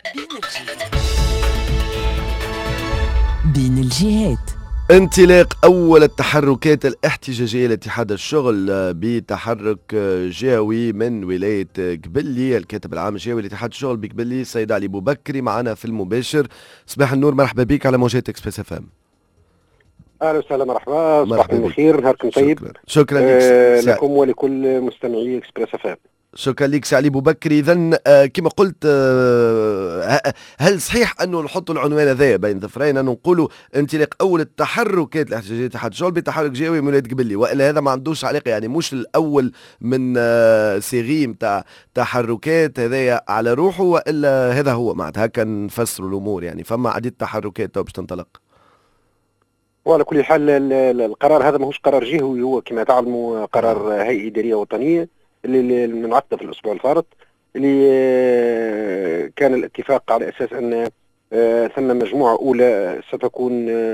بين الجهات. انطلاق أول التحركات الاحتجاجية لاتحاد الشغل بتحرك جهوي من ولاية قبلي. الكاتب العام الجهوي لاتحاد الشغل بقبلي السيد علي بوبكري معنا في المباشر. صباح النور، مرحبا بك على موجات اكسبريس اف ام. اهلا وسهلا، مرحبا، صباحكم بخير، نهاركم طيب. شكرا لكم ولكل مستمعي اكسبريس اف ام. شكرا لك سي علي بوبكري. اذا كما قلت، هل صحيح انه نحطوا العنوان هذا بين ظفرين انه نقولوا انطلاق اول التحركات الاحتجاجيه لاتحاد الشغل بتحرك جهوي من ولايه قبلي، والا هذا ما عندوش علاقه؟ يعني مش الاول من سيري نتاع تحركات هذايا على روحه، والا هذا هو معناتها هكا نفسروا الامور؟ يعني فما عديد تحركات باش تنطلق. وعلى كل حال القرار هذا ماهوش قرار جهوي، هو كما تعلموا قرار هيئه اداريه وطنيه اللي منعقده في الاسبوع الفارط، اللي كان الاتفاق على اساس ان ثم مجموعه اولى ستكون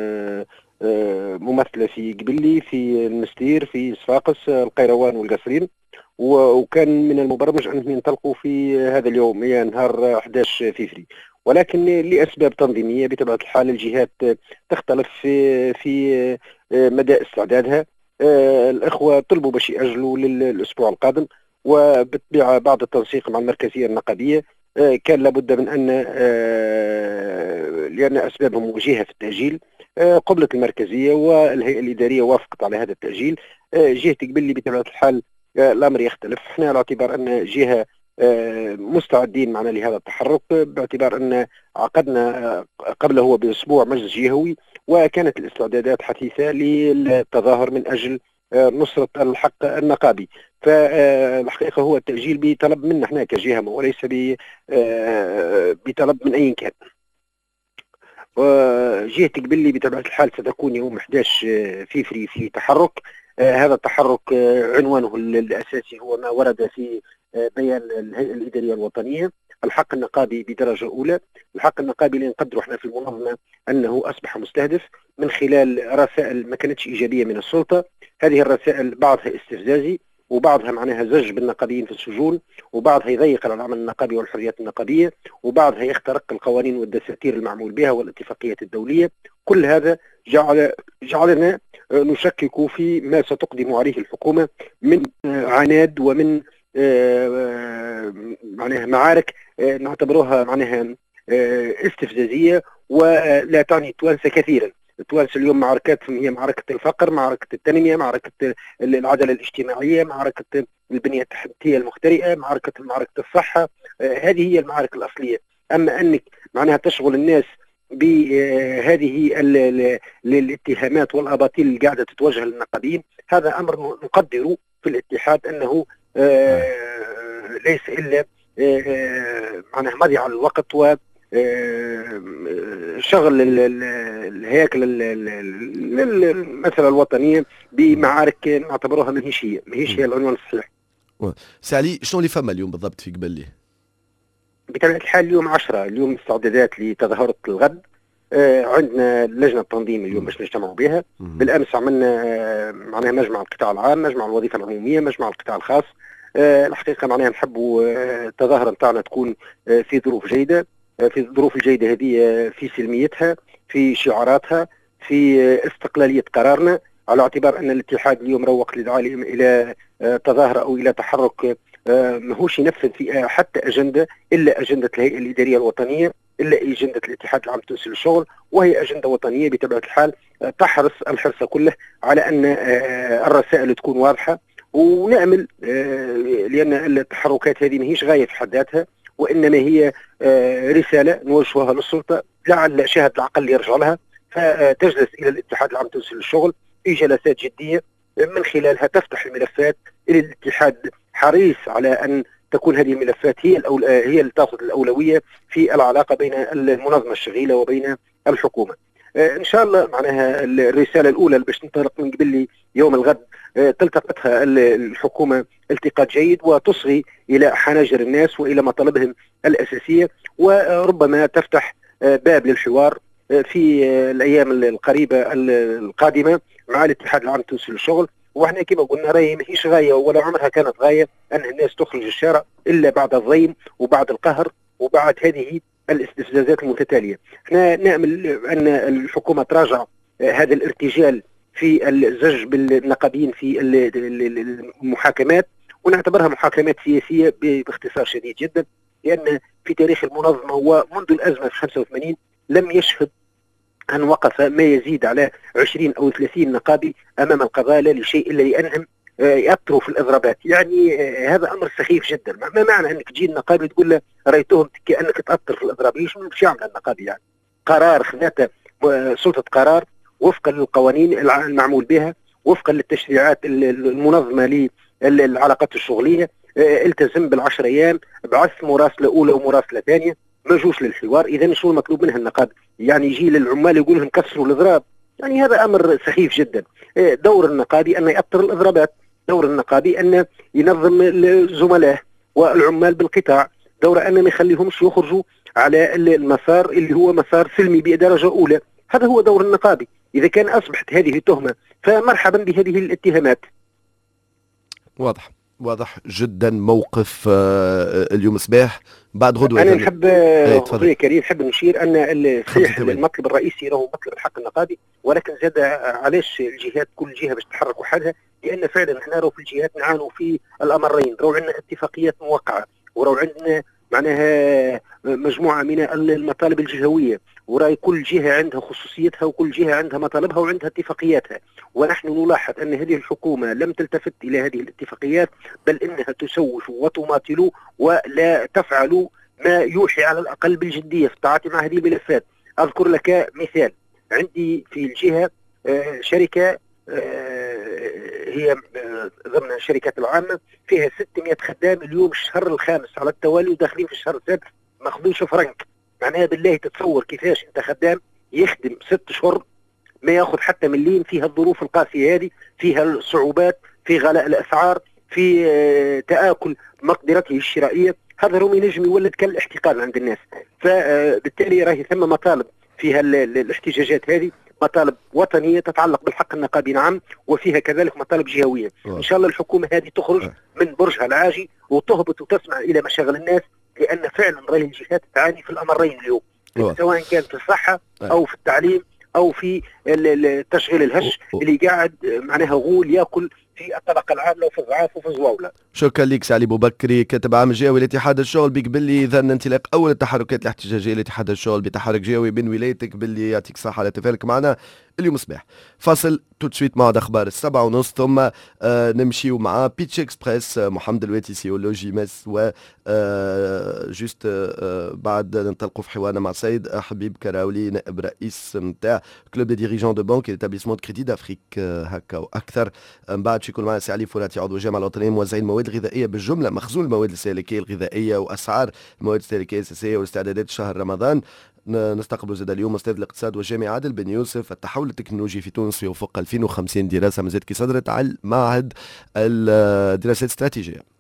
ممثله في قبلي، في المستير، في صفاقس، القيروان والقصرين، وكان من المبرمج انهم ينطلقوا في هذا اليوم، هي نهار 11 فبراير. ولكن لاسباب تنظيميه بطبيعه الحال الجهات تختلف في مدى استعدادها. الاخوه طلبوا باش ياجلوا للاسبوع القادم، وبالطبيعه بعد التنسيق مع المركزيه النقابيه كان لابد من ان لان اسبابهم وجيهه في التاجيل قبلت المركزيه والهيئه الاداريه وافقت على هذا التاجيل. جهه قبلي بطبيعه الحال الامر يختلف، احنا على اعتبار ان جهه مستعدين معنا لهذا التحرك، باعتبار ان عقدنا قبله باسبوع مجلس جهوي، وكانت الاستعدادات حثيثه للتظاهر من اجل نصره الحق النقابي. فالحقيقه هو التاجيل بطلب منا احنا كجهه وليس بطلب من اي كان. جهه قبلي بطبيعه الحال ستكون يوم 11 فبراير في تحرك. هذا التحرك عنوانه الاساسي هو ما ورد في بيان الهيئه الاداريه الوطنيه، الحق النقابي بدرجه اولى. الحق النقابي اللي نقدروا احنا في المنظمه انه اصبح مستهدف من خلال رسائل ما كانتش ايجابيه من السلطه. هذه الرسائل بعضها استفزازي، وبعضها معناها زج بالنقابيين في السجون، وبعضها يضيق على العمل النقابي والحريات النقابيه، وبعضها يخترق القوانين والدساتير المعمول بها والاتفاقيات الدوليه. كل هذا جعلنا نشكك في ما ستقدم عليه الحكومه من عناد ومن معناها معارك نعتبروها معناها استفزازيه ولا تعني التوانسه كثيرا. التوانسه اليوم معركتهم هي معركه الفقر، معركه التنميه، معركه العداله الاجتماعيه، معركه البنيه التحتيه المخترئه، معركه الصحه. هذه هي المعارك الاصليه. اما انك معناها تشغل الناس بهذه الاتهامات والاباطيل اللي قاعده تتوجه للنقابيين، هذا امر نقدره في الاتحاد انه ليس الا معناها مضيعه للوقت و شغل الهياكل المسألة الوطنية بمعارك نعتبروها ماهيش هي العنوان الصحيح. سالي، شنو اللي فما اليوم بالضبط في قبلي؟ بطبيعة الحال اليوم 10، اليوم استعدادات لتظاهرة الغد. عندنا لجنة تنظيم اليوم باش نجتمعوا بها. بالأمس عملنا معناها مجمع القطاع العام، مجمع الوظيفة العمومية، مجمع القطاع الخاص. الحقيقة معناها نحبوا التظاهرة نتاعنا تكون في ظروف جيدة، في الظروف الجيدة هذه، في سلميتها، في شعاراتها، في استقلالية قرارنا، على اعتبار أن الاتحاد اليوم روق للعالم إلى تظاهرة أو إلى تحرك ماهوش ينفذ في حتى أجندة إلا أجندة الهيئة الإدارية الوطنية، إلا أجندة الاتحاد العام التونسي للشغل، وهي أجندة وطنية بطبيعة الحال تحرص الحرص كله على أن الرسائل تكون واضحة. ونعمل لأن التحركات هذه ماهيش غاية في حد ذاتها، وإنما هي رسالة نوجهها للسلطة لعل شاهد العقل يرجع لها، فتجلس إلى الاتحاد العام التونسي للشغل في جلسات جدية من خلالها تفتح الملفات. إلى الاتحاد حريص على أن تكون هذه الملفات هي اللي تأخذ الأولوية في العلاقة بين المنظمة الشغيلة وبين الحكومة. إن شاء الله معناها الرسالة الأولى اللي باش تنطلق من قبل يوم الغد تلتقطها الحكومة التقاط جيد وتصغي إلى حناجر الناس وإلى مطالبهم الأساسية، وربما تفتح باب للحوار في الأيام القريبة القادمة مع الاتحاد العام التونسي للشغل. واحنا كما قلنا راهي ماهيش غاية ولا عمرها كانت غاية أن الناس تخرج الشارع إلا بعد الضيم وبعد القهر وبعد هذه الاستفزازات المتتاليه. احنا نامل ان الحكومه تراجع هذا الارتجال في الزج بالنقابيين في المحاكمات، ونعتبرها محاكمات سياسيه باختصار شديد جدا، لان في تاريخ المنظمه ومنذ الازمه في 85 لم يشهد أن وقف ما يزيد على 20 أو 30 نقابي أمام القضاء لا لشيء إلا لأنهم يأثروا في الإضرابات. يعني هذا أمر سخيف جدا. ما معنى أنك تجي النقابي تقول له رأيتهم كأنك تأثر في الإضراب؟ ايش يعمل النقابي؟ يعني قرار خذته سلطة قرار وفقا للقوانين المعمول بها، وفقا للتشريعات المنظمة للعلاقات الشغلية، التزم بال10 أيام، بعث مراسلة أولى ومراسلة ثانية، ما جوش للحوار. إذا شو المطلوب منها النقابي؟ يعني يجي للعمال يقول لهم كسروا الإضراب؟ يعني هذا أمر سخيف جدا. دور النقابي أن يأثر الإضرابات، دور النقابي أن ينظم الزملاء والعمال بالقطاع، دور أن ما يخليهمش يخرجوا على المسار اللي هو مسار سلمي بدرجة أولى. هذا هو دور النقابي. إذا كان أصبحت هذه تهمة فمرحبا بهذه الاتهامات. واضح جدا موقف اليوم صباح. بعد غدوة أنا نحب أخوي كريم نحب نشير أن صحيح المطلب الرئيسي هو مطلب الحق النقابي، ولكن زاد علاش الجهات كل جهة باش تتحرك وحدها؟ لأن فعلا احنا راهو في الجهات نعانوا في الأمرين. راهو عندنا اتفاقيات موقعة، وراهو عندنا معناها مجموعة من المطالب الجهوية، وراي كل جهة عندها خصوصيتها وكل جهة عندها مطالبها وعندها اتفاقياتها. ونحن نلاحظ أن هذه الحكومة لم تلتفت إلى هذه الاتفاقيات، بل إنها تسوف وتماطل ولا تفعل ما يوحي على الأقل بالجدية في التعاطي مع هذه الملفات. أذكر لك مثال. عندي في الجهة شركة هي ضمن الشركات العامة فيها 600 خدام، اليوم الشهر الخامس على التوالي وداخلين في الشهر السادس ما خذوش فرنك. معناها بالله تتصور كيفاش انت خدام يخدم 6 اشهر ما ياخذ حتى مليم؟ فيها الظروف القاسية هذه، فيها الصعوبات في غلاء الأسعار، في تآكل مقدرته الشرائية. هذا رمي نجم يولد كالاحتقان عند الناس. فبالتالي راهي ثم مطالب فيها الاحتجاجات هذه مطالب وطنية تتعلق بالحق النقابي، نعم، وفيها كذلك مطالب جهوية. إن شاء الله الحكومة هذه تخرج من برجها العاجي وتهبط وتسمع إلى مشاغل الناس، لأن فعلا راهي الجهات تعاني في الأمرين اليوم، سواء كان في الصحة أو في التعليم أو في تشغيل الهش اللي قاعد معناها غول يأكل في الطبقة العاملة وفي الضعاف وفي الزواولة. شكرا لك سعلي بوبكري، كاتب عام الجهوي لاتحاد الشغل. بك باللي إذا انطلاق أول التحركات الاحتجاجية لاتحاد الشغل بتحرك جهوي من ولايتك، باللي يعطيك الصحة على تفاعلك معنا اليوم صباح. فاصل تو تسويت مع أخبار 7:30، ثم نمشيو مع بيتش اكسبريس محمد الواتيسي ولوجي مس، و جوست بعد ننطلقوا في حوارنا مع سيد حبيب كراولي نائب رئيس نتاع كلوب دي ديريجون دو بانك ايتابليسمون كريدي دافريك هكا واكثر. من بعد يكون معنا سي علي فراتي عضو الجامعه الوطنيه موزعين المواد الغذائيه بالجمله، مخزون المواد الاستهلاكيه الغذائيه واسعار المواد الاستهلاكيه الاساسيه والاستعدادات شهر رمضان. نستقبل زاد اليوم استاذ الاقتصاد والجامعه عادل بن يوسف. التحول التكنولوجي في تونس في افق 2050 دراسه مازالت كي صدرت على معهد الدراسات الاستراتيجيه.